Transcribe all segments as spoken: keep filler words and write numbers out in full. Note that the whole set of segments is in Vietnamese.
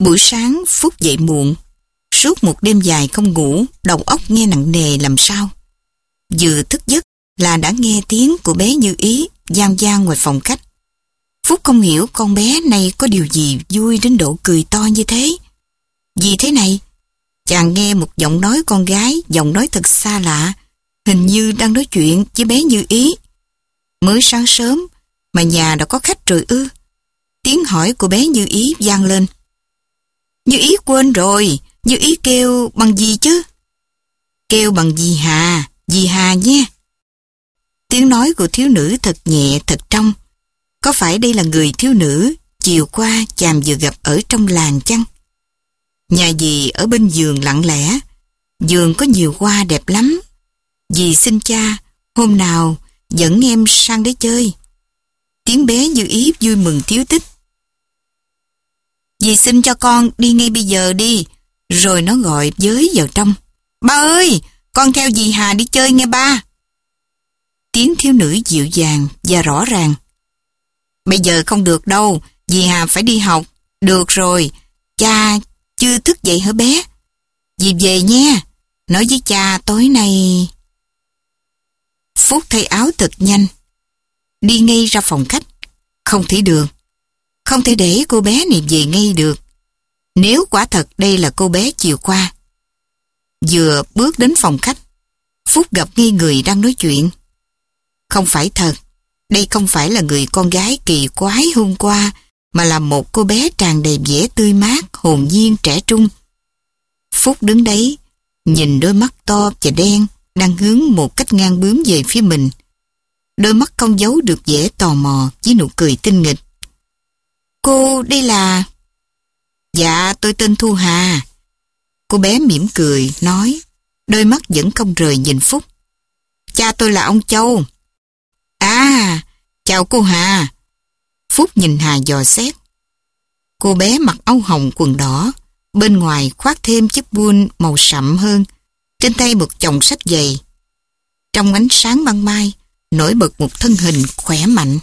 Buổi sáng Phúc dậy muộn. Suốt một đêm dài không ngủ, đầu óc nghe nặng nề làm sao. Vừa thức giấc là đã nghe tiếng của bé Như Ý vang vang ngoài phòng khách. Phúc không hiểu con bé này có điều gì vui đến độ cười to như thế. Vì thế này, chàng nghe một giọng nói con gái, giọng nói thật xa lạ, hình như đang nói chuyện với bé Như Ý. Mới sáng sớm mà nhà đã có khách rồi ư? Tiếng hỏi của bé Như Ý vang lên. Như Ý quên rồi, Như Ý kêu bằng gì chứ? Kêu bằng dì Hà, dì Hà nhé. Tiếng nói của thiếu nữ thật nhẹ, thật trong. Có phải đây là người thiếu nữ chiều qua chàng vừa gặp ở trong làng chăng? Nhà dì ở bên vườn lặng lẽ. Vườn có nhiều hoa đẹp lắm. Dì xin cha hôm nào dẫn em sang đấy chơi. Tiếng bé Như Ý vui mừng tíu tích. Dì xin cho con đi ngay bây giờ đi. Rồi nó gọi với vào trong. Ba ơi, con theo dì Hà đi chơi nghe ba. Tiếng thiếu nữ dịu dàng và rõ ràng. Bây giờ không được đâu, dì Hà phải đi học. Được rồi, cha chưa thức dậy hả bé? Dì về nha, nói với cha tối nay. Phúc thay áo thật nhanh, đi ngay ra phòng khách. Không thể được, không thể để cô bé này về ngay được. Nếu quả thật đây là cô bé chiều qua. Vừa bước đến phòng khách, Phúc gặp ngay người đang nói chuyện. Không phải thật, đây không phải là người con gái kỳ quái hôm qua, mà là một cô bé tràn đầy vẻ tươi mát, hồn nhiên, trẻ trung. Phúc đứng đấy, nhìn đôi mắt to và đen đang hướng một cách ngang bướng về phía mình. Đôi mắt không giấu được vẻ tò mò với nụ cười tinh nghịch. Cô đây là... Dạ, tôi tên Thu Hà. Cô bé mỉm cười, nói, đôi mắt vẫn không rời nhìn Phúc. Cha tôi là ông Châu. À, chào cô Hà. Phúc nhìn Hà dò xét. Cô bé mặc áo hồng quần đỏ, bên ngoài khoác thêm chiếc buôn màu sậm hơn, trên tay một chồng sách dày. Trong ánh sáng ban mai, nổi bật một thân hình khỏe mạnh.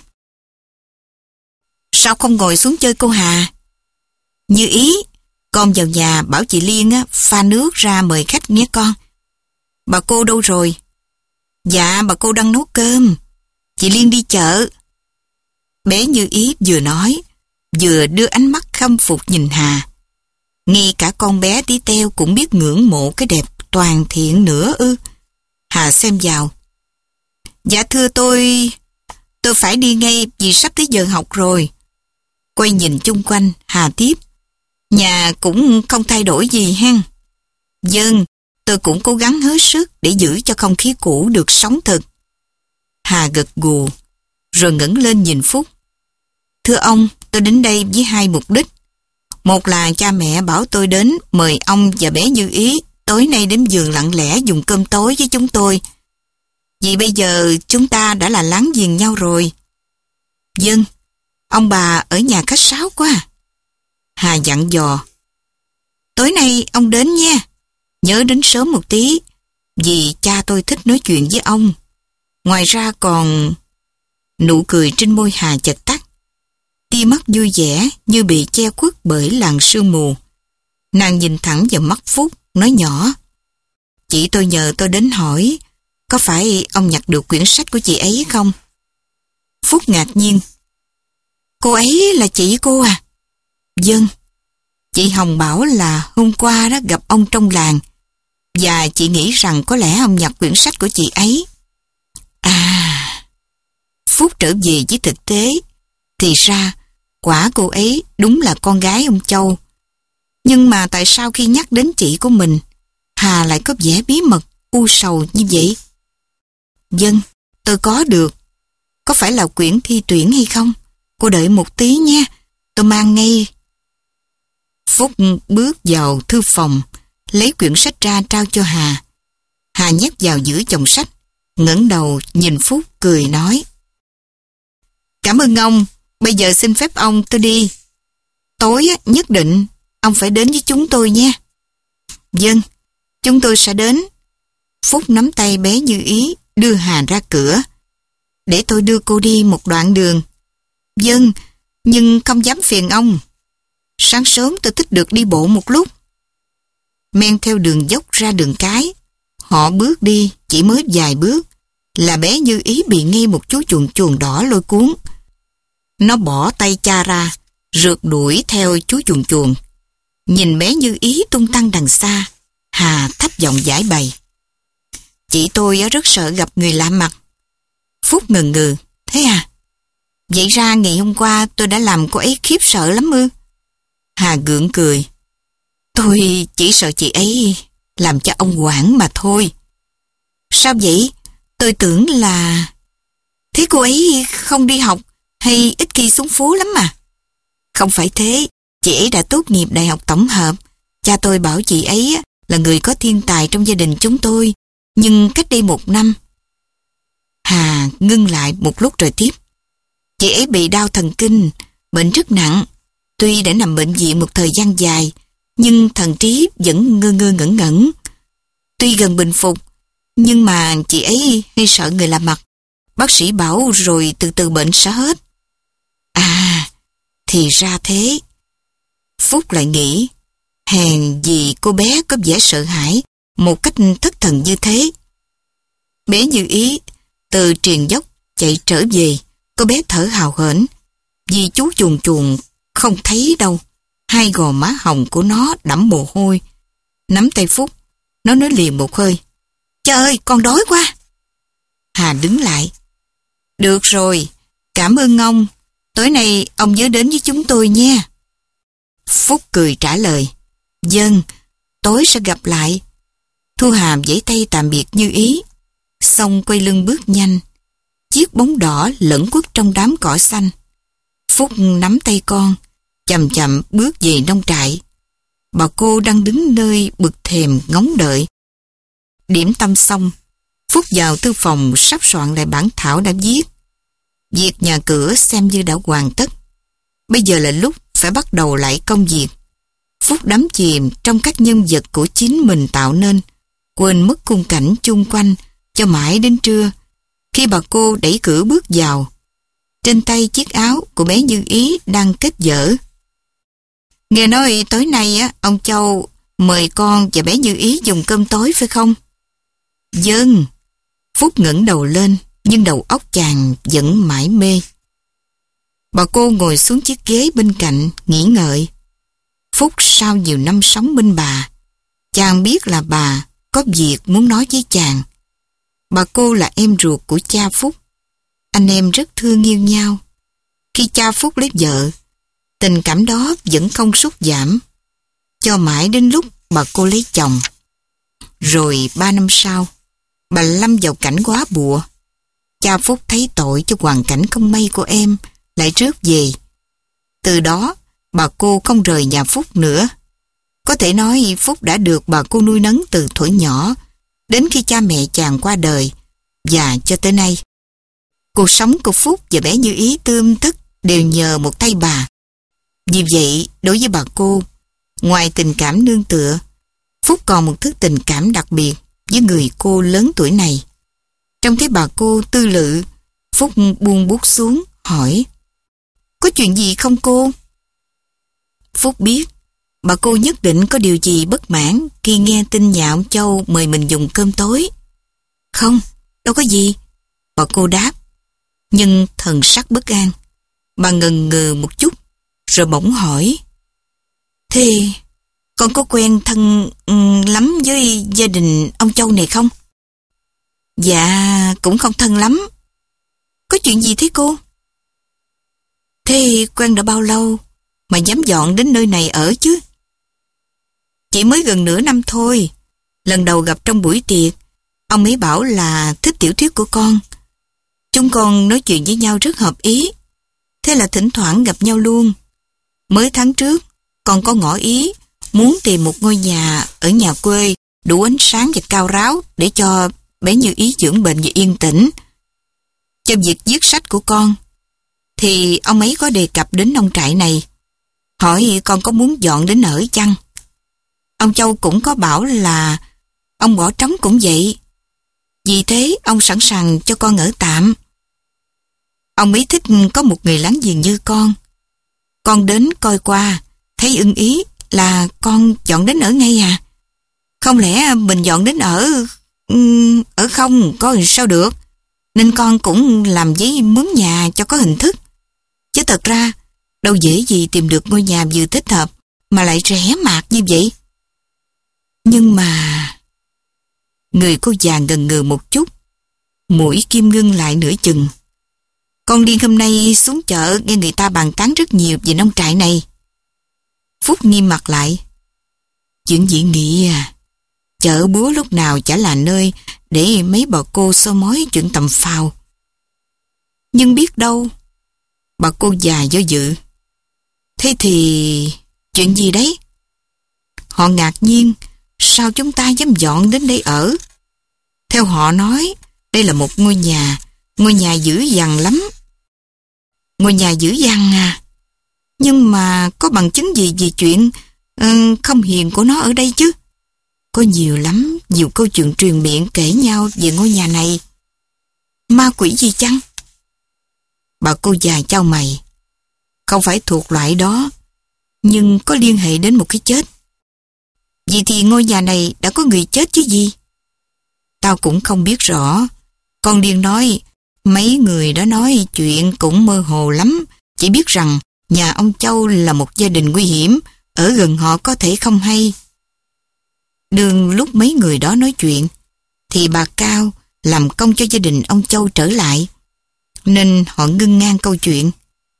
Sao không ngồi xuống chơi cô Hà? Như Ý, con vào nhà bảo chị Liên á, pha nước ra mời khách nghe con. Bà cô đâu rồi? Dạ, bà cô đang nấu cơm. Chị Liên đi chợ. Bé Như Ý vừa nói, vừa đưa ánh mắt khâm phục nhìn Hà. Ngay cả con bé tí teo cũng biết ngưỡng mộ cái đẹp toàn thiện nữa ư? Hà xem vào. Dạ thưa tôi, tôi phải đi ngay vì sắp tới giờ học rồi. Quay nhìn chung quanh, Hà tiếp. Nhà cũng không thay đổi gì hen. Vâng, tôi cũng cố gắng hết sức để giữ cho không khí cũ được sống thực. Hà gật gù, rồi ngẩng lên nhìn Phúc. Thưa ông, tôi đến đây với hai mục đích. Một là cha mẹ bảo tôi đến mời ông và bé Như Ý tối nay đến vườn lặng lẽ dùng cơm tối với chúng tôi. Vì bây giờ chúng ta đã là láng giềng nhau rồi. Vâng, ông bà ở nhà khách sáo quá. Hà dặn dò. Tối nay ông đến nha. Nhớ đến sớm một tí, vì cha tôi thích nói chuyện với ông. Ngoài ra còn... Nụ cười trên môi Hà chợt tắt. Tia mắt vui vẻ như bị che khuất bởi làn sương mù. Nàng nhìn thẳng vào mắt Phúc, nói nhỏ. Chị tôi nhờ tôi đến hỏi, có phải ông nhặt được quyển sách của chị ấy không? Phúc ngạc nhiên. Cô ấy là chị cô à? Vâng. Chị Hồng bảo là hôm qua đó gặp ông trong làng, và chị nghĩ rằng có lẽ ông nhặt quyển sách của chị ấy. À... Phúc trở về với thực tế. Thì ra, quả cô ấy đúng là con gái ông Châu. Nhưng mà tại sao khi nhắc đến chị của mình, Hà lại có vẻ bí mật, u sầu như vậy? Vâng, tôi có được. Có phải là quyển thi tuyển hay không? Cô đợi một tí nha, tôi mang ngay. Phúc bước vào thư phòng, lấy quyển sách ra trao cho Hà. Hà nhét vào giữa chồng sách, ngẩng đầu nhìn Phúc cười nói. Cảm ơn ông, bây giờ xin phép ông tôi đi. Tối nhất định ông phải đến với chúng tôi nha. Vâng, chúng tôi sẽ đến. Phúc nắm tay bé Như Ý đưa Hà ra cửa. Để tôi đưa cô đi một đoạn đường. Vâng, nhưng không dám phiền ông. Sáng sớm tôi thích được đi bộ một lúc. Men theo đường dốc ra đường cái. Họ bước đi chỉ mới vài bước là bé Như Ý bị ngay một chú chuồn chuồn đỏ lôi cuốn. Nó bỏ tay cha ra, rượt đuổi theo chú chuồn chuồn. Nhìn bé Như Ý tung tăng đằng xa, Hà thấp giọng giải bày. Chị tôi rất sợ gặp người lạ mặt. Phúc ngần ngừ. Thế à? Vậy ra ngày hôm qua tôi đã làm cô ấy khiếp sợ lắm ư? Hà gượng cười. Tôi chỉ sợ chị ấy làm cho ông hoảng mà thôi. Sao vậy? Tôi tưởng là... Thế cô ấy không đi học hay ít khi xuống phố lắm mà? Không phải thế, chị ấy đã tốt nghiệp đại học tổng hợp. Cha tôi bảo chị ấy là người có thiên tài trong gia đình chúng tôi, nhưng cách đây một năm. Hà ngưng lại một lúc rồi tiếp. Chị ấy bị đau thần kinh, bệnh rất nặng. Tuy đã nằm bệnh viện một thời gian dài, nhưng thần trí vẫn ngơ ngơ ngẩn ngẩn. Tuy gần bình phục, nhưng mà chị ấy hay sợ người lạ mặt. Bác sĩ bảo rồi từ từ bệnh sẽ hết. À, thì ra thế. Phúc lại nghĩ, hèn gì cô bé có vẻ sợ hãi một cách thất thần như thế. Bé Như Ý từ triền dốc chạy trở về, cô bé thở hào hển vì chú chuồn chuồn không thấy đâu. Hai gò má hồng của nó đẫm mồ hôi. Nắm tay Phúc, nó nói liền một hơi. Trời ơi, con đói quá. Hà đứng lại. Được rồi, cảm ơn ông. Tối nay ông nhớ đến với chúng tôi nha. Phúc cười trả lời. Vâng, tối sẽ gặp lại. Thu Hà giãy tay tạm biệt Như Ý, xong quay lưng bước nhanh. Chiếc bóng đỏ lẫn quất trong đám cỏ xanh. Phúc nắm tay con, chậm chậm bước về nông trại. Bà cô đang đứng nơi bực thềm ngóng đợi. Điểm tâm xong, Phúc vào thư phòng sắp soạn lại bản thảo đã viết. Việc nhà cửa xem như đã hoàn tất. Bây giờ là lúc phải bắt đầu lại công việc. Phúc đắm chìm trong các nhân vật của chính mình tạo nên, quên mất khung cảnh chung quanh cho mãi đến trưa, khi bà cô đẩy cửa bước vào. Trên tay chiếc áo của bé Như Ý đang kết dở. Nghe nói tối nay á, ông Châu mời con và bé Như Ý dùng cơm tối phải không? Vâng. Phúc ngẩng đầu lên, nhưng đầu óc chàng vẫn mải mê. Bà cô ngồi xuống chiếc ghế bên cạnh, nghĩ ngợi. Phúc sau nhiều năm sống bên bà, chàng biết là bà có việc muốn nói với chàng. Bà cô là em ruột của cha Phúc. Anh em rất thương yêu nhau. Khi cha Phúc lấy vợ, tình cảm đó vẫn không sút giảm, cho mãi đến lúc bà cô lấy chồng. Rồi ba năm sau, bà lâm vào cảnh góa bụa. Cha Phúc thấy tội cho hoàn cảnh không may của em, lại rước về. Từ đó, bà cô không rời nhà Phúc nữa. Có thể nói Phúc đã được bà cô nuôi nấng từ thuở nhỏ, đến khi cha mẹ chàng qua đời, và cho tới nay. Cuộc sống của Phúc và bé Như Ý tươm tất đều nhờ một tay bà. Vì vậy, đối với bà cô, ngoài tình cảm nương tựa, Phúc còn một thứ tình cảm đặc biệt với người cô lớn tuổi này. Trông thấy bà cô tư lự, Phúc buông bút xuống, hỏi: Có chuyện gì không cô? Phúc biết, bà cô nhất định có điều gì bất mãn khi nghe tin nhà ông Châu mời mình dùng cơm tối. Không, đâu có gì, bà cô đáp, nhưng thần sắc bất an. Bà ngần ngừ một chút, rồi bỗng hỏi: Thế con có quen thân um, lắm với gia đình ông Châu này không? Dạ, cũng không thân lắm. Có chuyện gì thế cô? Thế quen đã bao lâu mà dám dọn đến nơi này ở chứ? Chỉ mới gần nửa năm thôi. Lần đầu gặp trong buổi tiệc, ông ấy bảo là thích tiểu thuyết của con. Chúng con nói chuyện với nhau rất hợp ý. Thế là thỉnh thoảng gặp nhau luôn. Mới tháng trước, con có ngỏ ý muốn tìm một ngôi nhà ở nhà quê đủ ánh sáng và cao ráo để cho bé Như Ý dưỡng bệnh và yên tĩnh. Trong việc viết sách của con, thì ông ấy có đề cập đến nông trại này, hỏi con có muốn dọn đến ở chăng. Ông Châu cũng có bảo là ông bỏ trống cũng vậy. Vì thế ông sẵn sàng cho con ở tạm. Ông ấy thích có một người láng giềng như con. Con đến coi qua, thấy ưng ý là con dọn đến ở ngay à? Không lẽ mình dọn đến ở... ở không có sao được. Nên con cũng làm giấy mướn nhà cho có hình thức. Chứ thật ra đâu dễ gì tìm được ngôi nhà vừa thích hợp mà lại rẻ mạt như vậy. Nhưng mà... Người cô già ngần ngừ một chút, mũi kim ngưng lại nửa chừng. Con Liên hôm nay xuống chợ nghe người ta bàn tán rất nhiều về nông trại này. Phúc nghiêm mặt lại. Chuyện dị nghị à? Chợ búa lúc nào chả là nơi để mấy bà cô soi mói chuyện tầm phào. Nhưng biết đâu... Bà cô già do dự. Thế thì... chuyện gì đấy? Họ ngạc nhiên, sao chúng ta dám dọn đến đây ở? Theo họ nói, đây là một ngôi nhà, ngôi nhà dữ dằn lắm. Ngôi nhà dữ dằn à? Nhưng mà có bằng chứng gì về chuyện uh, không hiền của nó ở đây chứ? Có nhiều lắm, nhiều câu chuyện truyền miệng kể nhau về ngôi nhà này. Ma quỷ gì chăng? Bà cô già chau mày. Không phải thuộc loại đó, nhưng có liên hệ đến một cái chết. Vì thì ngôi nhà này đã có người chết chứ gì? Tao cũng không biết rõ. Con Điên nói, mấy người đó nói chuyện cũng mơ hồ lắm. Chỉ biết rằng nhà ông Châu là một gia đình nguy hiểm, ở gần họ có thể không hay. Đường lúc mấy người đó nói chuyện, thì bà Cao làm công cho gia đình ông Châu trở lại. Nên họ ngưng ngang câu chuyện.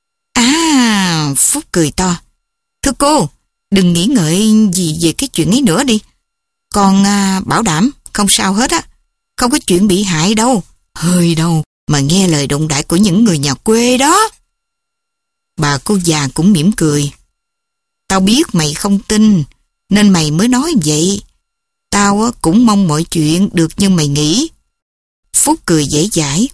À, Phúc cười to. Thưa cô, đừng nghĩ ngợi gì về cái chuyện ấy nữa đi. Con à, bảo đảm, không sao hết á. Không có chuyện bị hại đâu. Hơi đâu mà nghe lời đồn đại của những người nhà quê đó. Bà cô già cũng mỉm cười. Tao biết mày không tin, nên mày mới nói vậy. Tao á, cũng mong mọi chuyện được như mày nghĩ. Phúc cười dễ dãi.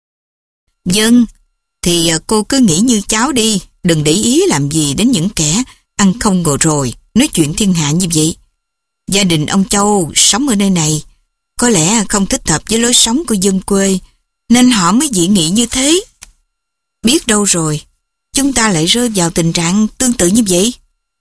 Vâng, thì cô cứ nghĩ như cháu đi. Đừng để ý làm gì đến những kẻ ăn không ngồi rồi, nói chuyện thiên hạ như vậy. Gia đình ông Châu sống ở nơi này, có lẽ không thích hợp với lối sống của dân quê, nên họ mới dị nghị như thế. Biết đâu rồi, chúng ta lại rơi vào tình trạng tương tự như vậy.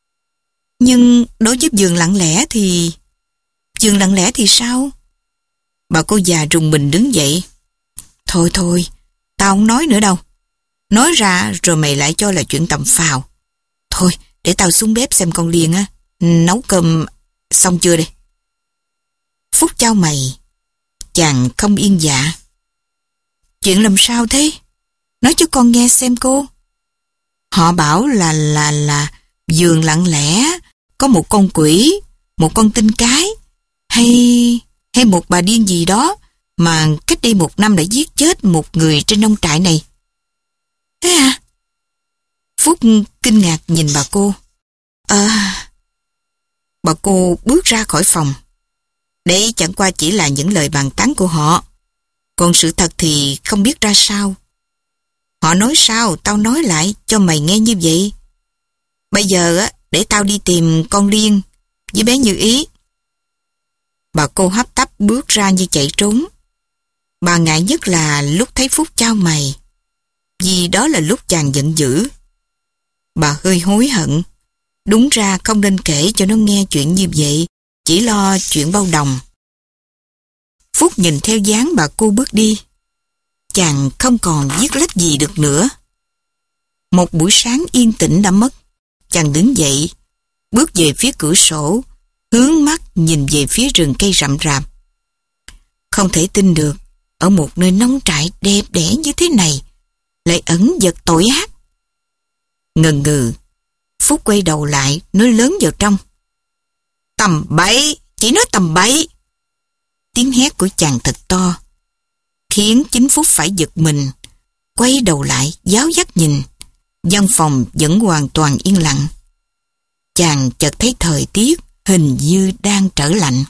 Nhưng đối với vườn lặng lẽ thì... Vườn lặng lẽ thì sao? Bà cô già rùng mình đứng dậy. Thôi thôi, tao không nói nữa đâu. Nói ra rồi mày lại cho là chuyện tầm phào. Thôi, để tao xuống bếp xem con Liên á, nấu cơm xong chưa đây? Phúc chau mày. Chàng không yên dạ. Chuyện làm sao thế? Nói cho con nghe xem cô. Họ bảo là là là vườn lặng lẽ có một con quỷ, một con tinh cái, hay hay một bà điên gì đó mà cách đây một năm đã giết chết một người trên nông trại này. Thế à? Phúc kinh ngạc nhìn bà cô. À... Bà cô bước ra khỏi phòng. Đấy chẳng qua chỉ là những lời bàn tán của họ. Còn sự thật thì không biết ra sao. Họ nói sao, tao nói lại cho mày nghe như vậy. Bây giờ á, để tao đi tìm con Liên với bé Như Ý. Bà cô hấp tấp bước ra như chạy trốn. Bà ngại nhất là lúc thấy Phúc chau mày, vì đó là lúc chàng giận dữ. Bà hơi hối hận. Đúng ra không nên kể cho nó nghe chuyện như vậy, chỉ lo chuyện bao đồng. Phúc nhìn theo dáng bà cô bước đi. Chàng không còn viết lách gì được nữa. Một buổi sáng yên tĩnh đã mất. Chàng đứng dậy, bước về phía cửa sổ, hướng mắt nhìn về phía rừng cây rậm rạp. Không thể tin được, ở một nơi nông trại đẹp đẽ như thế này, lại ẩn vật tội ác. Ngần ngừ, Phúc quay đầu lại, nói lớn vào trong. Tầm bậy, chỉ nói tầm bậy. Tiếng hét của chàng thật to, khiến chính Phúc phải giật mình. Quay đầu lại, giáo giác nhìn. Văn phòng vẫn hoàn toàn yên lặng. Chàng chợt thấy thời tiết hình như đang trở lạnh.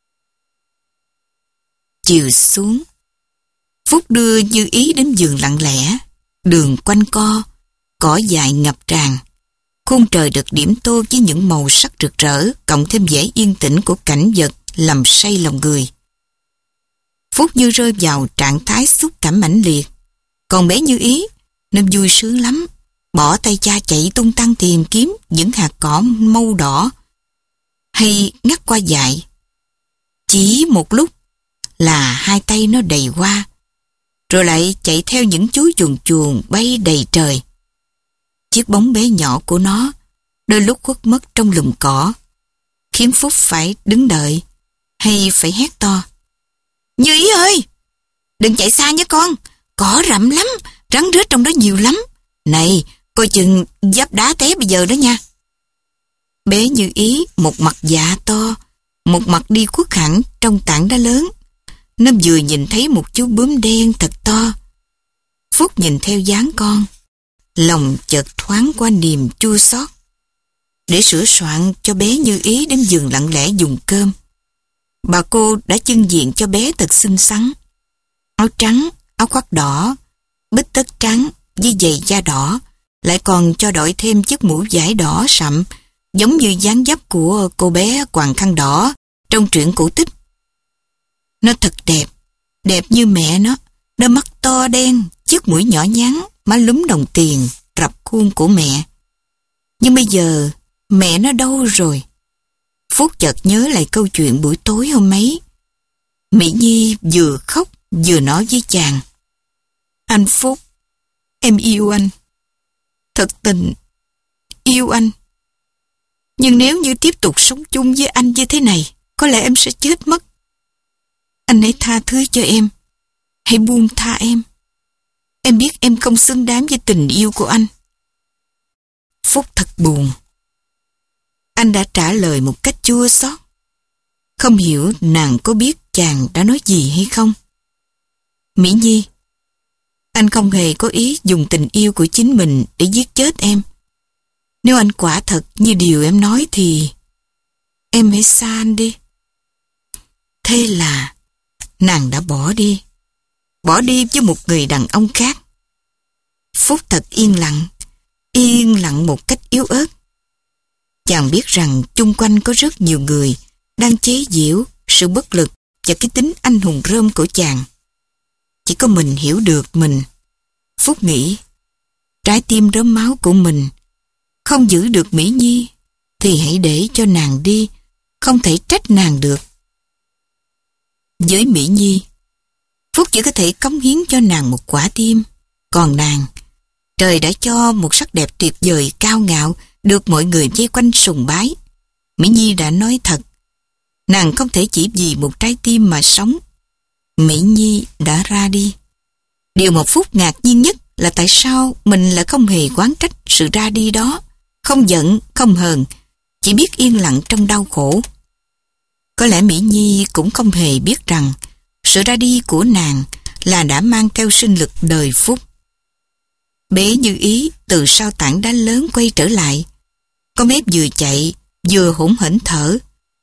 Chiều xuống, Phúc đưa Như Ý đến vườn lặng lẽ. Đường quanh co, cỏ dại ngập tràn. Khung trời được điểm tô với những màu sắc rực rỡ, cộng thêm vẻ yên tĩnh của cảnh vật làm say lòng người. Phúc như rơi vào trạng thái xúc cảm mãnh liệt. Còn bé Như Ý, nó vui sướng lắm, bỏ tay cha chạy tung tăng tìm kiếm những hạt cỏ mâu đỏ hay ngắt qua dại. Chỉ một lúc là hai tay nó đầy hoa, rồi lại chạy theo những chú chuồn chuồn bay đầy trời. Chiếc bóng bé nhỏ của nó đôi lúc khuất mất trong lùm cỏ, khiến Phúc phải đứng đợi hay phải hét to: Như Ý ơi, đừng chạy xa nhé con, cỏ rậm lắm, rắn rết trong đó nhiều lắm. Này, coi chừng giáp đá té bây giờ đó nha. Bé Như Ý một mặt dạ to, một mặt đi khuất hẳn trong tảng đá lớn. Nó vừa nhìn thấy một chú bướm đen thật to. Phúc nhìn theo dáng con, lòng chợt thoáng qua niềm chua xót. Để sửa soạn cho bé Như Ý đến giường lặng lẽ dùng cơm, bà cô đã chưng diện cho bé thật xinh xắn. Áo trắng, áo khoác đỏ, bít tất trắng với giày da đỏ, lại còn cho đội thêm chiếc mũ vải đỏ sậm, giống như dáng dấp của cô bé quàng khăn đỏ trong truyện cổ tích. Nó thật đẹp, đẹp như mẹ nó, đôi mắt to đen, chiếc mũi nhỏ nhắn, má lúm đồng tiền, rập khuôn của mẹ. Nhưng bây giờ, mẹ nó đâu rồi? Phúc chợt nhớ lại câu chuyện buổi tối hôm ấy. Mỹ Nhi vừa khóc vừa nói với chàng: Anh Phúc, em yêu anh. Thật tình, yêu anh. Nhưng nếu như tiếp tục sống chung với anh như thế này, có lẽ em sẽ chết mất. Anh hãy tha thứ cho em. Hãy buông tha em. Em biết em không xứng đáng với tình yêu của anh. Phúc thật buồn. Anh đã trả lời một cách chua xót. Không hiểu nàng có biết chàng đã nói gì hay không. Mỹ Nhi, anh không hề có ý dùng tình yêu của chính mình để giết chết em. Nếu anh quả thật như điều em nói thì em hãy xa anh đi. Thế là nàng đã bỏ đi. Bỏ đi với một người đàn ông khác. Phúc thật yên lặng. Yên lặng một cách yếu ớt. Chàng biết rằng chung quanh có rất nhiều người đang chế giễu sự bất lực và cái tính anh hùng rơm của chàng. Chỉ có mình hiểu được mình. Phúc nghĩ, trái tim rớm máu của mình không giữ được Mỹ Nhi thì hãy để cho nàng đi, không thể trách nàng được. Với Mỹ Nhi, Phúc chỉ có thể cống hiến cho nàng một quả tim. Còn nàng, trời đã cho một sắc đẹp tuyệt vời cao ngạo được mọi người vây quanh sùng bái. Mỹ Nhi đã nói thật, nàng không thể chỉ vì một trái tim mà sống. Mỹ Nhi đã ra đi. Điều một Phúc ngạc nhiên nhất là tại sao mình lại không hề oán trách sự ra đi đó, không giận, không hờn, chỉ biết yên lặng trong đau khổ. Có lẽ Mỹ Nhi cũng không hề biết rằng sự ra đi của nàng là đã mang theo sinh lực đời Phúc. Bé Như Ý từ sau tảng đá lớn quay trở lại. Con bé vừa chạy vừa hỗn hển thở.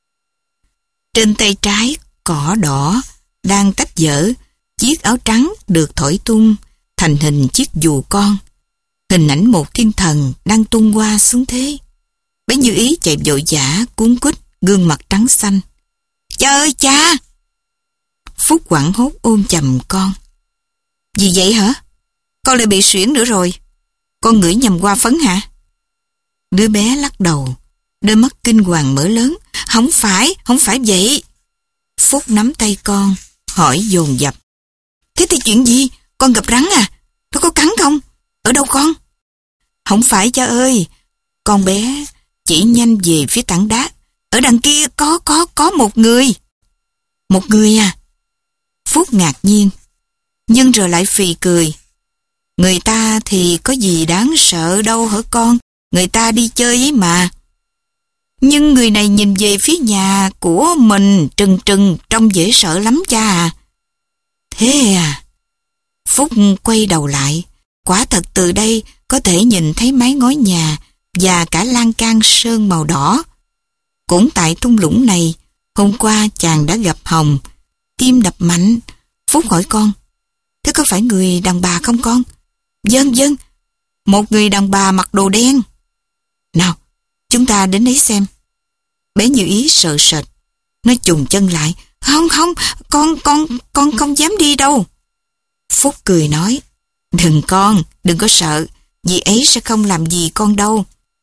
Trên tay trái cỏ đỏ đang tách dở, chiếc áo trắng được thổi tung thành hình chiếc dù con. Hình ảnh một thiên thần đang tung qua xuống thế. Bé Như Ý chạy vội vã cuống quýt, gương mặt trắng xanh. Cha ơi cha! Phúc hoảng hốt ôm chầm con. Gì vậy hả? Con lại bị suyễn nữa rồi. Con ngửi nhầm hoa phấn hả? Đứa bé lắc đầu, đôi mắt kinh hoàng mở lớn. Không phải, không phải vậy. Phúc nắm tay con, hỏi dồn dập. Thế thì chuyện gì? Con gặp rắn à? Nó có cắn không? Ở đâu con? Không phải cha ơi. Con bé chỉ nhanh về phía tảng đá. Ở đằng kia có, có, có một người. Một người à? Phúc ngạc nhiên, nhưng rồi lại phì cười. Người ta thì có gì đáng sợ đâu hả con? Người ta đi chơi ấy mà. Nhưng người này nhìn về phía nhà của mình trừng trừng trông dễ sợ lắm cha à. Thế à? Phúc quay đầu lại. Quả thật từ đây có thể nhìn thấy mái ngói nhà và cả lan can sơn màu đỏ. Cũng tại thung lũng này, hôm qua chàng đã gặp Hồng. Tim đập mạnh. Phúc hỏi con, thế có phải người đàn bà không con? Vâng, vâng, một người đàn bà mặc đồ đen. Nào, chúng ta đến đấy xem. Bé Như Ý sợ sệt. Nó chùng chân lại. Không, không, con, con, con không dám đi đâu. Phúc cười nói, đừng con, đừng có sợ. dì ấy sẽ không làm gì con đâu.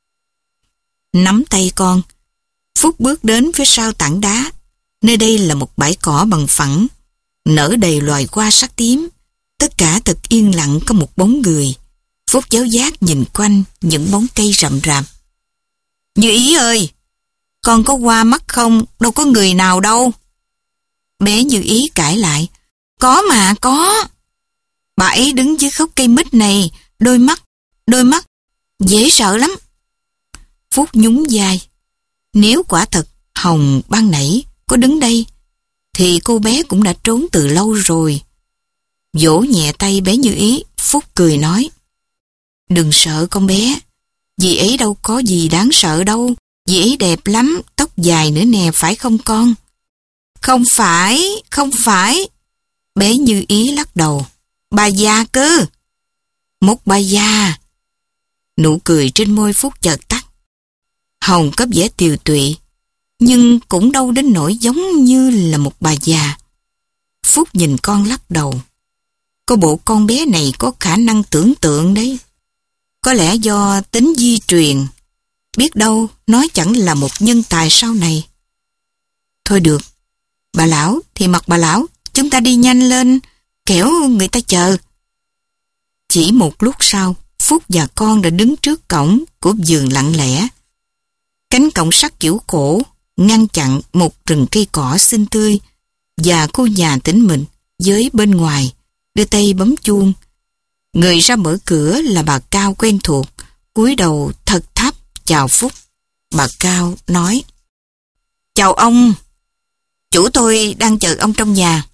Nắm tay con, Phúc bước đến phía sau tảng đá. Nơi đây là một bãi cỏ bằng phẳng, nở đầy loài hoa sắc tím. Tất cả thật yên lặng, có một bóng người. Phúc giáo giác nhìn quanh những bóng cây rậm rạp. Như Ý ơi, con có qua mắt không? Đâu có người nào đâu. Bé Như Ý cãi lại. Có mà, có. Bà ấy đứng dưới gốc cây mít này, đôi mắt, đôi mắt, dễ sợ lắm. Phúc nhún vai. Nếu quả thật Hồng ban nãy có đứng đây, thì cô bé cũng đã trốn từ lâu rồi. Vỗ nhẹ tay bé Như Ý, Phúc cười nói. Đừng sợ con bé, dì ấy đâu có gì đáng sợ đâu. Dì ấy đẹp lắm, tóc dài nữa nè, phải không con? Không phải, không phải. Bé Như Ý lắc đầu. Bà già cơ. Một bà già. Nụ cười trên môi Phúc chợt tắt. Hồng có vẻ tiều tụy, nhưng cũng đâu đến nỗi giống như là một bà già. Phúc nhìn con lắc đầu. Có bộ con bé này có khả năng tưởng tượng đấy. Có lẽ do tính di truyền. Biết đâu nó chẳng là một nhân tài sau này. Thôi được, bà lão thì mặc bà lão, chúng ta đi nhanh lên, kẻo người ta chờ. Chỉ một lúc sau, Phúc và con đã đứng trước cổng của vườn lặng lẽ. Cánh cổng sắt kiểu cổ ngăn chặn một rừng cây cỏ xinh tươi và khu nhà tĩnh mịch với bên ngoài đưa tay bấm chuông. Người ra mở cửa là bà Cao quen thuộc, cúi đầu thật thấp chào Phúc. Bà Cao nói: Chào ông, chủ tôi đang chờ ông trong nhà.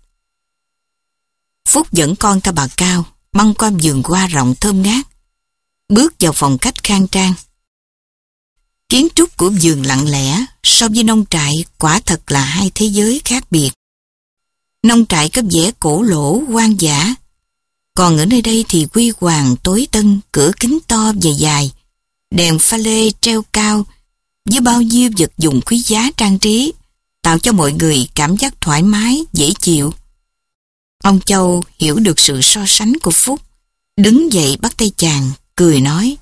Phúc dẫn con theo bà Cao băng qua vườn hoa rộng thơm ngát, bước vào phòng khách khang trang. Kiến trúc của vườn lặng lẽ so với nông trại quả thật là hai thế giới khác biệt. Nông trại có vẻ cổ lỗ hoang dã, còn ở nơi đây thì huy hoàng tối tân, cửa kính to và dài, đèn pha lê treo cao với bao nhiêu vật dụng quý giá trang trí, tạo cho mọi người cảm giác thoải mái, dễ chịu. Ông Châu hiểu được sự so sánh của Phúc, đứng dậy bắt tay chàng, cười nói: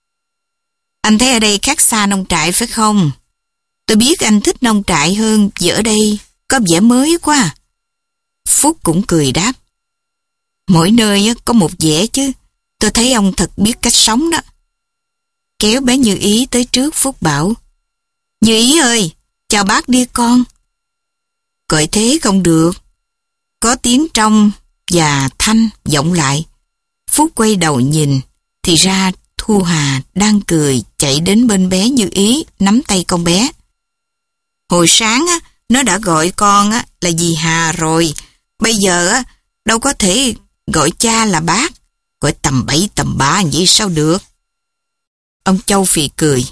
Anh thấy ở đây khác xa nông trại phải không? Tôi biết anh thích nông trại hơn, vì ở đây có vẻ mới quá. Phúc cũng cười đáp: Mỗi nơi có một vẻ chứ, tôi thấy ông thật biết cách sống đó. Kéo bé Như Ý tới trước, Phúc bảo: Như Ý ơi, chào bác đi con. Gọi thế không được. Có tiếng trong và thanh vọng lại. Phúc quay đầu nhìn, thì ra Thu Hà đang cười chạy đến bên bé Như Ý, nắm tay con bé. Hồi sáng á, nó đã gọi con á, là dì Hà rồi. Bây giờ á, đâu có thể gọi cha là bác. Gọi tầm bậy tầm bạ vậy sao được? Ông Châu phì cười.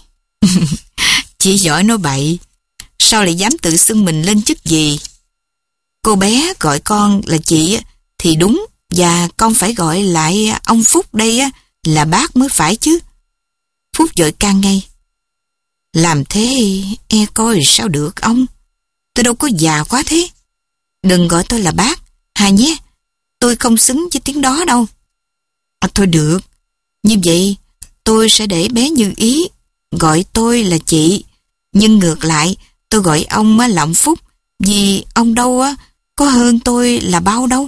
Chỉ giỏi nói bậy, sao lại dám tự xưng mình lên chức gì? Cô bé gọi con là chị thì đúng, và con phải gọi lại ông Phúc đây á là bác mới phải chứ. Phúc vội can ngay: Làm thế e coi sao được ông, tôi đâu có già quá thế. Đừng gọi tôi là bác, Hà nhé, tôi không xứng với tiếng đó đâu. À, thôi được, như vậy tôi sẽ để bé Như Ý gọi tôi là chị, nhưng ngược lại tôi gọi ông là ông Phúc, vì ông đâu á có hơn tôi là bao đâu.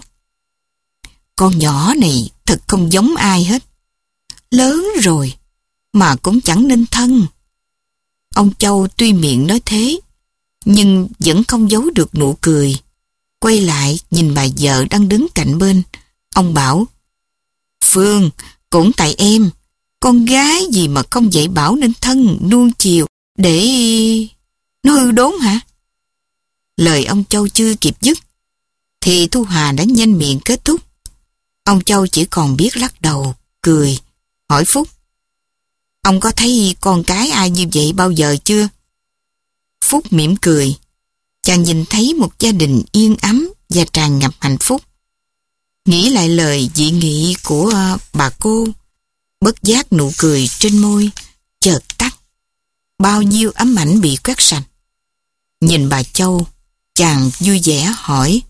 Con nhỏ này thật không giống ai hết. Lớn rồi mà cũng chẳng nên thân. Ông Châu tuy miệng nói thế, nhưng vẫn không giấu được nụ cười. Quay lại nhìn bà vợ đang đứng cạnh bên, ông bảo: Phương, cũng tại em, con gái gì mà không dạy bảo nên thân nuông chiều để nó hư đốn hả? Lời ông Châu chưa kịp dứt thì Thu Hà đã nhanh miệng kết thúc. Ông Châu chỉ còn biết lắc đầu, cười, hỏi Phúc: Ông có thấy con cái ai như vậy bao giờ chưa? Phúc mỉm cười. Chàng nhìn thấy một gia đình yên ấm và tràn ngập hạnh phúc. Nghĩ lại lời dị nghị của bà cô, bất giác nụ cười trên môi chợt tắt. Bao nhiêu ấm ảnh bị quét sạch. Nhìn bà Châu, chàng vui vẻ hỏi: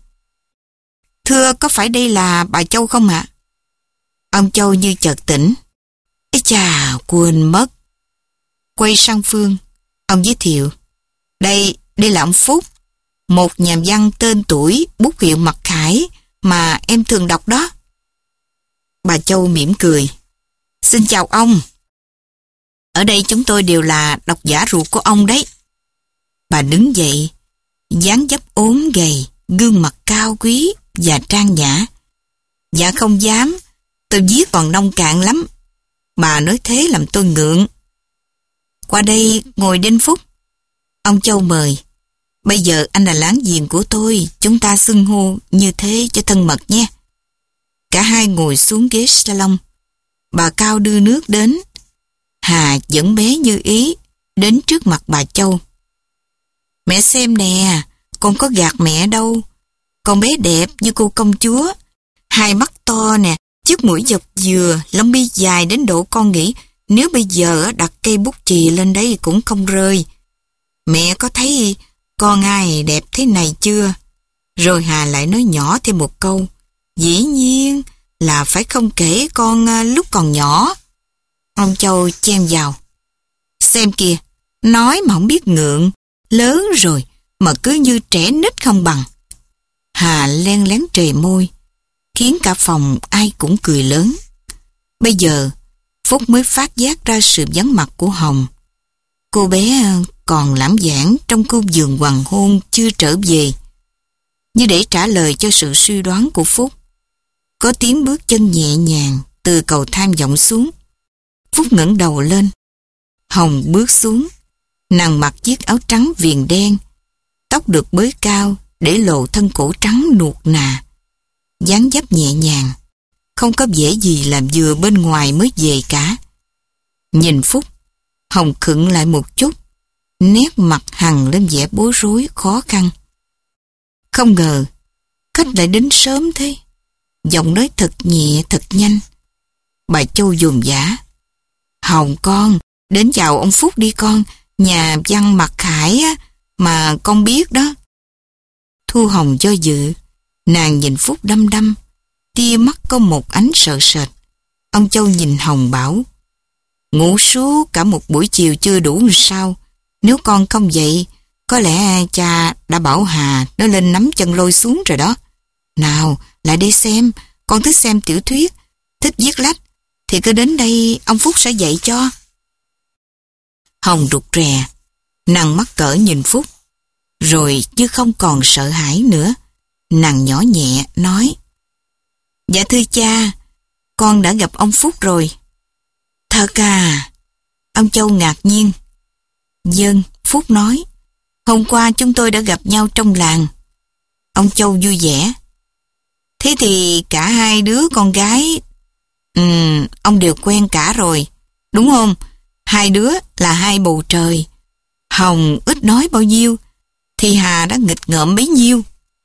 Thưa, có phải đây là bà Châu không ạ? Ông Châu như chợt tỉnh. Ê chà, quên mất. Quay sang Phương, ông giới thiệu. Đây, đây là ông Phúc, một nhà văn tên tuổi bút hiệu Mặc Khải mà em thường đọc đó. Bà Châu mỉm cười. Xin chào ông. Ở đây chúng tôi đều là độc giả ruột của ông đấy. Bà đứng dậy, dáng dấp ốm gầy, gương mặt cao quý và trang nhã. Dạ không dám, tôi viết còn nông cạn lắm. Bà nói thế làm tôi ngượng. Qua đây ngồi đến Phúc. Ông Châu mời. Bây giờ anh là láng giềng của tôi, chúng ta xưng hô như thế cho thân mật nhé. Cả hai ngồi xuống ghế salon. Bà Cao đưa nước đến. Hà dẫn bé Như Ý đến trước mặt bà Châu. Mẹ xem nè, con có gạt mẹ đâu. Con bé đẹp như cô công chúa. Hai mắt to nè, chiếc mũi dọc dừa, lông mi dài đến độ con nghĩ nếu bây giờ đặt cây bút chì lên đấy cũng không rơi. Mẹ có thấy con ai đẹp thế này chưa? Rồi Hà lại nói nhỏ thêm một câu. Dĩ nhiên là phải không kể con lúc còn nhỏ. Ông Châu chen vào. Xem kìa, nói mà không biết ngượng, lớn rồi mà cứ như trẻ nít không bằng. Hà len lén trề môi, khiến cả phòng ai cũng cười lớn. Bây giờ, Phúc mới phát giác ra sự vắng mặt của Hồng. Cô bé còn lãng vãng trong khu vườn hoàng hôn chưa trở về. Như để trả lời cho sự suy đoán của Phúc, có tiếng bước chân nhẹ nhàng từ cầu thang vọng xuống. Phúc ngẩng đầu lên. Hồng bước xuống. Nàng mặc chiếc áo trắng viền đen, tóc được bới cao để lộ thân cổ trắng nuột nà. Dáng dấp nhẹ nhàng, không có vẻ gì làm vừa bên ngoài mới về cả. Nhìn Phúc, Hồng khựng lại một chút, nét mặt hằn lên vẻ bối rối khó khăn. Không ngờ, khách lại đến sớm thế. Giọng nói thật nhẹ thật nhanh. Bà Châu dồn dã. Hồng con, đến chào ông Phúc đi con, nhà văn Mặc Khải á, mà con biết đó. Thu Hồng do dự, nàng nhìn Phúc đăm đăm, tia mắt có một ánh sợ sệt. Ông Châu nhìn Hồng bảo, ngủ suốt cả một buổi chiều chưa đủ sao? Nếu con không dậy, có lẽ cha đã bảo Hà nó lên nắm chân lôi xuống rồi đó. Nào, lại đây xem, con thích xem tiểu thuyết, thích viết lách, thì cứ đến đây ông Phúc sẽ dạy cho. Hồng rụt rè, nàng mắc cỡ nhìn Phúc, rồi chứ không còn sợ hãi nữa. Nàng nhỏ nhẹ nói, dạ thưa cha, con đã gặp ông Phúc rồi. Thật à? Ông Châu ngạc nhiên. Vâng, Phúc nói, hôm qua chúng tôi đã gặp nhau trong làng. Ông Châu vui vẻ. Thế thì cả hai đứa con gái, um, ông đều quen cả rồi, đúng không? Hai đứa là hai bầu trời. Hồng ít nói bao nhiêu, thì Hà đã nghịch ngợm bấy nhiêu.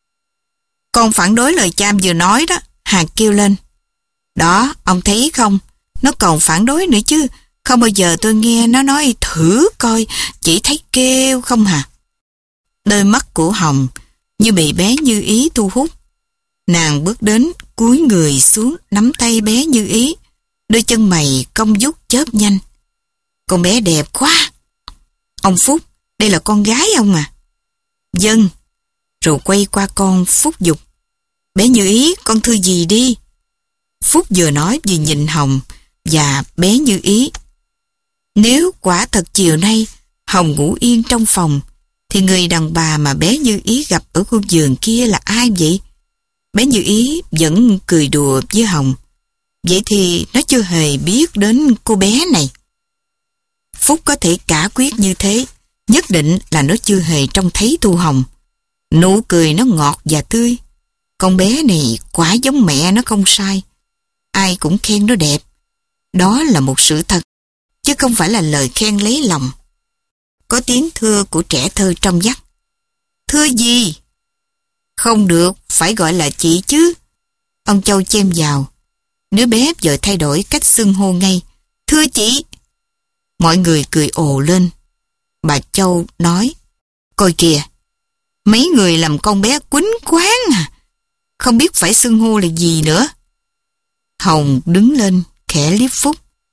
Con phản đối lời cha vừa nói đó, Hà kêu lên. Đó, ông thấy không? Nó còn phản đối nữa chứ. Không bao giờ tôi nghe nó nói thử coi, chỉ thấy kêu không hả? Đôi mắt của Hồng như bị bé Như Ý thu hút. Nàng bước đến, cúi người xuống nắm tay bé Như Ý. Đôi chân mày cong vút chớp nhanh. Con bé đẹp quá. Ông Phúc, đây là con gái ông à? Vâng. Rồi quay qua con Phúc dục. Bé Như Ý, con thưa gì đi? Phúc vừa nói vừa nhìn Hồng và bé Như Ý. Nếu quả thật chiều nay Hồng ngủ yên trong phòng, thì người đàn bà mà bé Như Ý gặp ở khu vườn kia là ai vậy? Bé Như Ý vẫn cười đùa với Hồng. Vậy thì nó chưa hề biết đến cô bé này. Phúc có thể cả quyết như thế, nhất định là nó chưa hề trông thấy Thu Hồng. Nụ cười nó ngọt và tươi. Con bé này quả giống mẹ nó không sai. Ai cũng khen nó đẹp. Đó là một sự thật, chứ không phải là lời khen lấy lòng. Có tiếng thưa của trẻ thơ trong vắt. Thưa gì? Không được, phải gọi là chị chứ. Ông Châu chen vào. Đứa bé vội thay đổi cách xưng hô ngay. Thưa chị. Mọi người cười ồ lên. Bà Châu nói, coi kìa, mấy người làm con bé quýnh quáng à, không biết phải xưng hô là gì nữa. Hồng đứng lên khẽ liếc Phúc.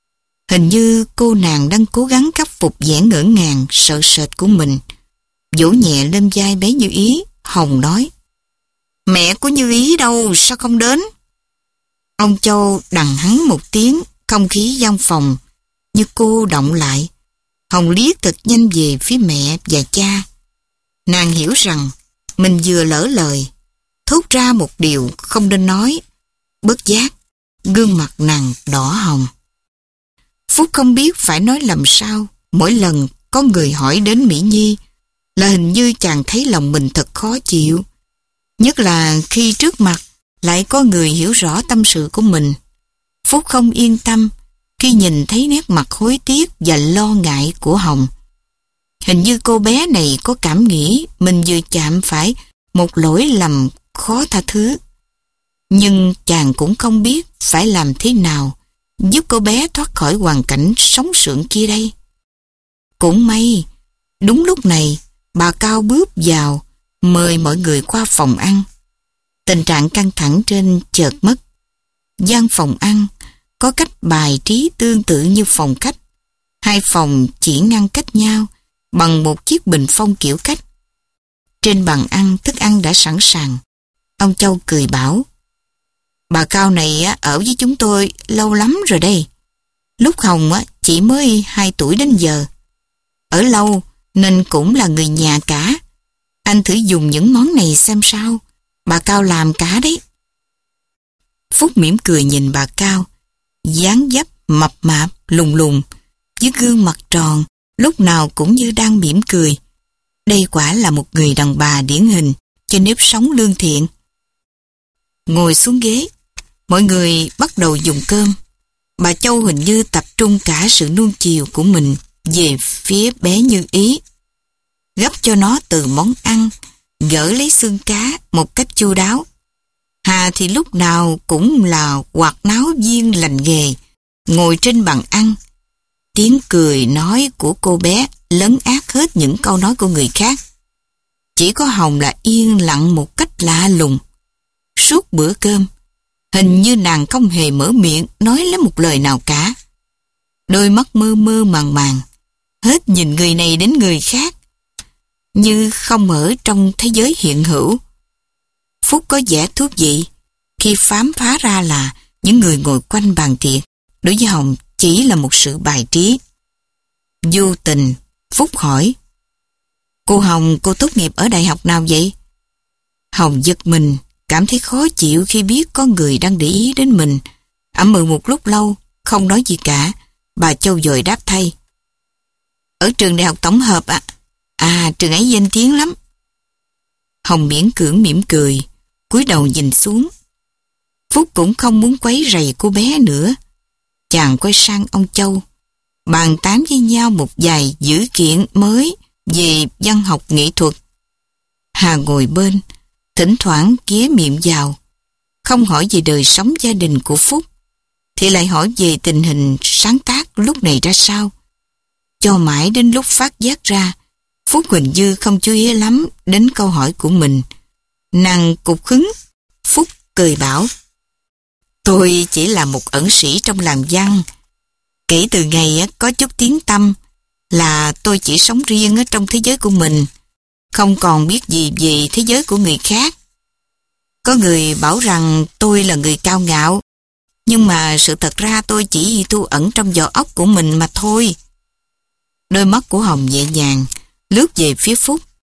Hình như cô nàng đang cố gắng khắc phục vẻ ngỡ ngàng, sợ sệt của mình. Vỗ nhẹ lên vai bé Như Ý, Hồng nói: "Mẹ của Như Ý đâu, sao không đến?" Ông Châu đằng hắn một tiếng, không khí gian phòng như cô động lại. Hồng liếc thật nhanh về phía mẹ và cha. Nàng hiểu rằng mình vừa lỡ lời, thốt ra một điều không nên nói. Bất giác, gương mặt nàng đỏ hồng. Phúc không biết phải nói làm sao. Mỗi lần có người hỏi đến Mỹ Nhi là hình như chàng thấy lòng mình thật khó chịu. Nhất là khi trước mặt lại có người hiểu rõ tâm sự của mình. Phúc không yên tâm khi nhìn thấy nét mặt hối tiếc và lo ngại của Hồng. Hình như cô bé này có cảm nghĩ mình vừa chạm phải một lỗi lầm khó tha thứ. Nhưng chàng cũng không biết phải làm thế nào giúp cô bé thoát khỏi hoàn cảnh sống sượng kia đây. Cũng may, đúng lúc này, bà Cao bước vào, mời mọi người qua phòng ăn. Tình trạng căng thẳng trên chợt mất. Gian phòng ăn có cách bài trí tương tự như phòng khách. Hai phòng chỉ ngăn cách nhau bằng một chiếc bình phong kiểu cách. Trên bàn ăn, thức ăn đã sẵn sàng. Ông Châu cười bảo: "Bà Cao này ở với chúng tôi lâu lắm rồi đây. Lúc Hồng chỉ mới hai tuổi đến giờ. Ở lâu nên cũng là người nhà cả. Anh thử dùng những món này xem sao. Bà Cao làm cả đấy." Phúc mỉm cười nhìn bà Cao, dáng dấp mập mạp lùng lùng với gương mặt tròn, lúc nào cũng như đang mỉm cười. Đây quả là một người đàn bà điển hình cho nếp sống lương thiện. Ngồi xuống ghế, mọi người bắt đầu dùng cơm. Bà Châu hình như tập trung cả sự nuông chiều của mình về phía bé Như Ý, gấp cho nó từ món ăn, gỡ lấy xương cá một cách chu đáo. Hà thì lúc nào cũng là hoạt náo viên lành nghề, ngồi trên bàn ăn. Tiếng cười nói của cô bé lấn át hết những câu nói của người khác. Chỉ có Hồng là yên lặng một cách lạ lùng. Suốt bữa cơm, hình như nàng không hề mở miệng nói lấy một lời nào cả. Đôi mắt mơ mơ màng màng, hết nhìn người này đến người khác, như không ở trong thế giới hiện hữu. Phúc có vẻ thú vị khi khám phá ra là những người ngồi quanh bàn tiệc đối với Hồng chỉ là một sự bài trí. Vô tình, Phúc hỏi: "Cô Hồng, cô tốt nghiệp ở đại học nào vậy?" Hồng giật mình, cảm thấy khó chịu khi biết có người đang để ý đến mình. Ậm ừ một lúc lâu, không nói gì cả. Bà Châu vội đáp thay: "Ở trường đại học tổng hợp ạ." À. à, trường ấy danh tiếng lắm." Hồng miễn cưỡng mỉm cười, cúi đầu nhìn xuống. Phúc cũng không muốn quấy rầy cô bé nữa. Chàng quay sang ông Châu, bàn tán với nhau một vài dữ kiện mới về văn học nghệ thuật. Hà ngồi bên, thỉnh thoảng ghé miệng vào, không hỏi về đời sống gia đình của Phúc, thì lại hỏi về tình hình sáng tác lúc này ra sao. Cho mãi đến lúc phát giác ra, Phúc hình như không chú ý lắm đến câu hỏi của mình. Nàng cục hứng. Phúc cười bảo: "Tôi chỉ là một ẩn sĩ trong làm văn. Kể từ ngày có chút tiếng tăm là tôi chỉ sống riêng ở trong thế giới của mình, không còn biết gì về thế giới của người khác. Có người bảo rằng tôi là người cao ngạo, nhưng mà sự thật ra tôi chỉ thu ẩn trong vỏ óc của mình mà thôi." Đôi mắt của Hồng nhẹ nhàng lướt về phía Phúc.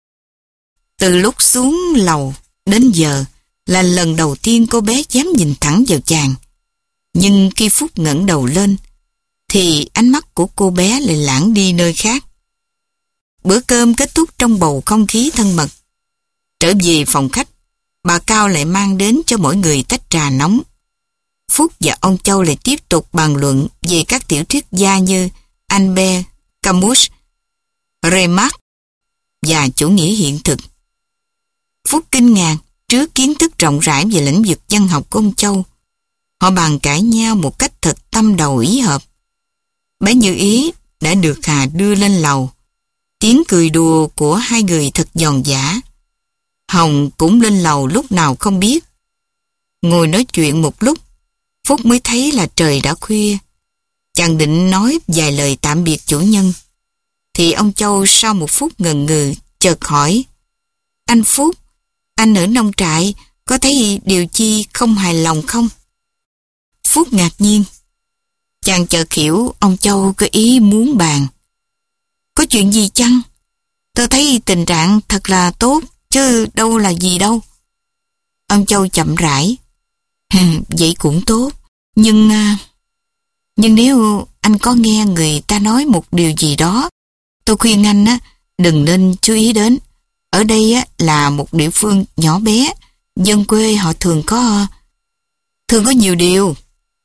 Từ lúc xuống lầu đến giờ là lần đầu tiên cô bé dám nhìn thẳng vào chàng. Nhưng khi Phúc ngẩng đầu lên thì ánh mắt của cô bé lại lãng đi nơi khác. Bữa cơm kết thúc trong bầu không khí thân mật. Trở về phòng khách, bà Cao lại mang đến cho mỗi người tách trà nóng. Phúc và ông Châu lại tiếp tục bàn luận về các tiểu thuyết gia như Albert Camus, Remarque và chủ nghĩa hiện thực. Phúc kinh ngạc trước kiến thức rộng rãi về lĩnh vực văn học của ông Châu. Họ bàn cãi nhau một cách thật tâm đầu ý hợp. Bé Như Ý đã được Hà đưa lên lầu. Tiếng cười đùa của hai người thật giòn giã. Hồng cũng lên lầu lúc nào không biết. Ngồi nói chuyện một lúc, Phúc mới thấy là trời đã khuya. Chàng định nói vài lời tạm biệt chủ nhân, thì ông Châu sau một phút ngần ngừ chợt hỏi: Anh Phúc, anh ở nông trại có thấy điều chi không hài lòng không? Phúc ngạc nhiên. Chàng chợt hiểu ông Châu có ý muốn bàn. Có chuyện gì chăng? Tôi thấy tình trạng thật là tốt, chứ đâu là gì đâu. Ông Châu chậm rãi. Vậy cũng tốt, nhưng... Nhưng nếu anh có nghe người ta nói một điều gì đó, tôi khuyên anh á, đừng nên chú ý đến. Ở đây á, là một địa phương nhỏ bé, dân quê họ thường có... Thường có nhiều điều.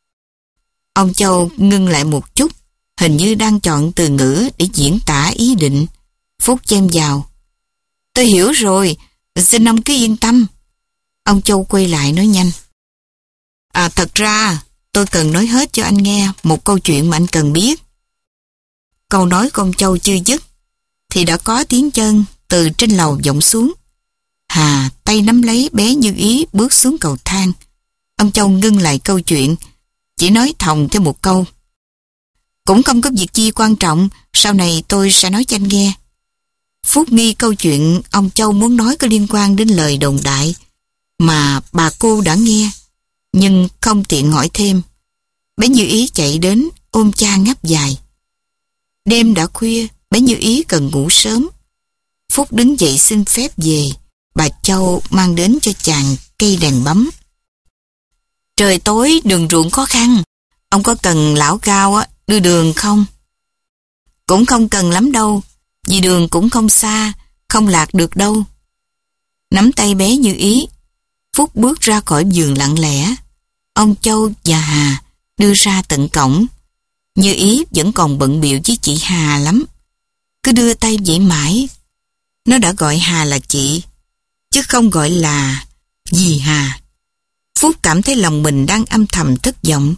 Ông Châu ngưng lại một chút, hình như đang chọn từ ngữ để diễn tả ý định. Phúc chen vào. Tôi hiểu rồi, xin ông cứ yên tâm. Ông Châu quay lại nói nhanh. À thật ra, tôi cần nói hết cho anh nghe một câu chuyện mà anh cần biết. Câu nói của ông Châu chưa dứt, thì đã có tiếng chân từ trên lầu vọng xuống. Hà tay nắm lấy bé Như Ý bước xuống cầu thang. Ông Châu ngưng lại câu chuyện, chỉ nói thòng cho một câu. Cũng không có việc chi quan trọng, sau này tôi sẽ nói cho anh nghe. Phúc nghi câu chuyện ông Châu muốn nói có liên quan đến lời đồn đại mà bà cô đã nghe, nhưng không tiện hỏi thêm. Bé Như Ý chạy đến ôm cha ngáp dài. Đêm đã khuya, bé Như Ý cần ngủ sớm. Phúc đứng dậy xin phép về. Bà Châu mang đến cho chàng cây đèn bấm. Trời tối đường ruộng khó khăn, ông có cần lão Cao á đưa đường không? Cũng không cần lắm đâu, vì đường cũng không xa, không lạc được đâu. Nắm tay bé Như Ý, Phúc bước ra khỏi vườn lặng lẽ. Ông Châu và Hà đưa ra tận cổng. Như Ý vẫn còn bận bịu với chị Hà lắm, cứ đưa tay vậy mãi. Nó đã gọi Hà là chị, chứ không gọi là dì Hà. Phúc cảm thấy lòng mình đang âm thầm thất vọng.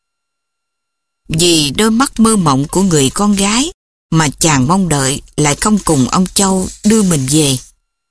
Vì đôi mắt mơ mộng của người con gái mà chàng mong đợi lại không cùng ông Châu đưa mình về.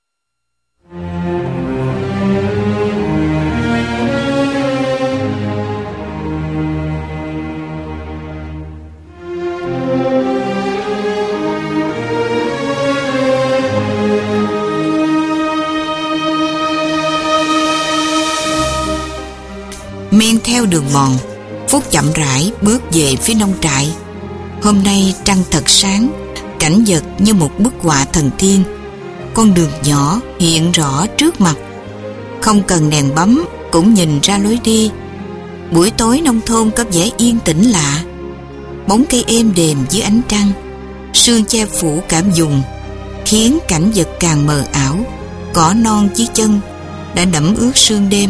Men theo đường mòn, Phúc chậm rãi bước về phía nông trại. Hôm nay trăng thật sáng, cảnh vật như một bức họa thần tiên. Con đường nhỏ hiện rõ trước mặt, không cần đèn bấm cũng nhìn ra lối đi. Buổi tối nông thôn có vẻ yên tĩnh lạ. Bóng cây êm đềm dưới ánh trăng, sương che phủ cả vùng, khiến cảnh vật càng mờ ảo. Cỏ non dưới chân đã đẫm ướt sương đêm.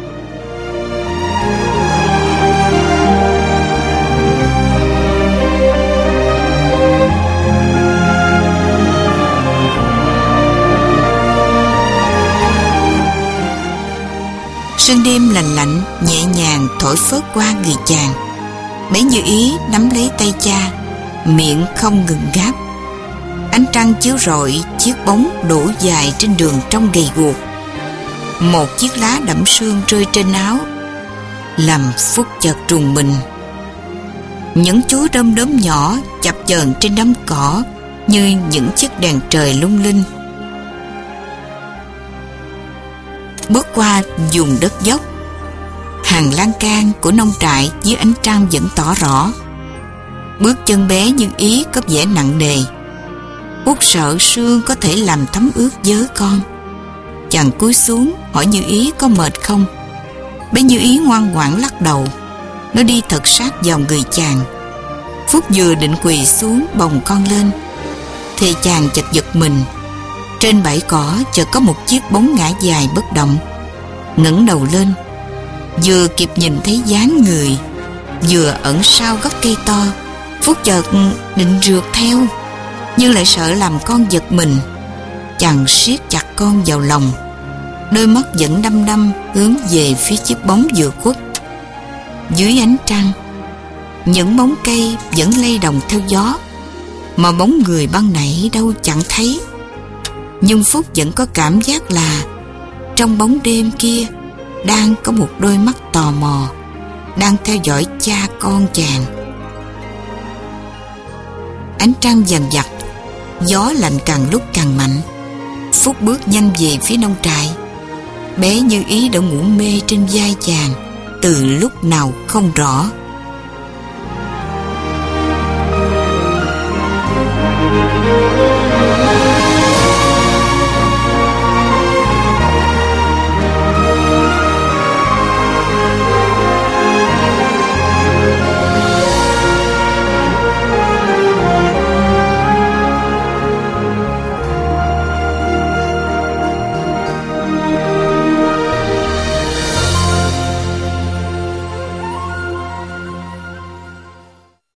Sương đêm lành lạnh nhẹ nhàng thổi phớt qua người chàng. Bé Như Ý nắm lấy tay cha, miệng không ngừng gáp. Ánh trăng chiếu rọi chiếc bóng đổ dài trên đường trong gầy guộc. Một chiếc lá đẫm sương rơi trên áo, làm Phúc chợt rùng mình. Những chú đom đóm nhỏ chập chờn trên đám cỏ như những chiếc đèn trời lung linh. Bước qua vùng đất dốc, hàng lan can của nông trại dưới ánh trăng vẫn tỏ rõ. Bước chân bé Như Ý có vẻ nặng nề. Phúc sợ sương có thể làm thấm ướt vớ con. Chàng cúi xuống hỏi Như Ý có mệt không. Bé Như Ý ngoan ngoãn lắc đầu. Nó đi thật sát vào người chàng. Phúc vừa định quỳ xuống bồng con lên, thì chàng chợt giật mình. Trên bãi cỏ chợt có một chiếc bóng ngã dài bất động. Ngẩng đầu lên, vừa kịp nhìn thấy dáng người, vừa ẩn sau gốc cây to. Phúc chợt định rượt theo, nhưng lại sợ làm con giật mình. Chàng siết chặt con vào lòng, đôi mắt vẫn đăm đăm hướng về phía chiếc bóng vừa khuất. Dưới ánh trăng, những bóng cây vẫn lay động theo gió, mà bóng người ban nãy đâu chẳng thấy. Nhưng Phúc vẫn có cảm giác là trong bóng đêm kia đang có một đôi mắt tò mò đang theo dõi cha con chàng. Ánh trăng dần dặt, gió lạnh càng lúc càng mạnh. Phúc bước nhanh về phía nông trại. Bé Như Ý đã ngủ mê trên vai chàng từ lúc nào không rõ.